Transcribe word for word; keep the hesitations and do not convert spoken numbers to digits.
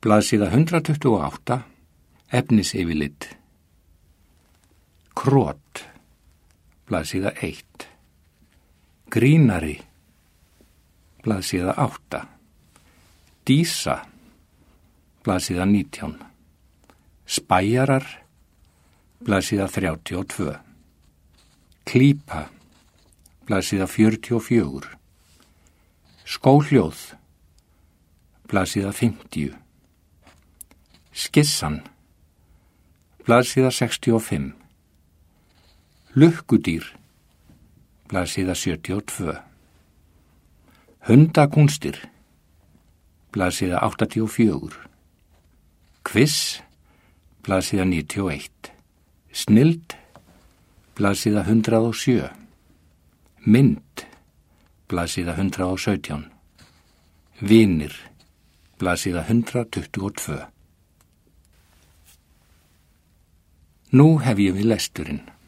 Blaðsíða hundrað tuttugu og átta, efnisyfirlit. Krot, blaðsíða eitt. Grínari, blaðsíða átta. Dísa, blaðsíða nítján. Spæjarar, blaðsíða þrjátíu og tvö. Klípa, blaðsíða fjörutíu og fjögur. Skóhljóð, blaðsíða fimmtíu. Skissan, blaðsíða sextíu og fimm. Lukkudýr, blaðsíða sjötíu og tvö. Hundakúnstir, blaðsíða áttatíu og fjögur. Kviss, blaðsíða níutíu og eitt. Snild, blaðsíða hundrað og sjö. Mynd, blaðsíða hundrað og sautján. Vinir, blaðsíða hundrað tuttugu og tvö. Nú hef ég við lesturinn.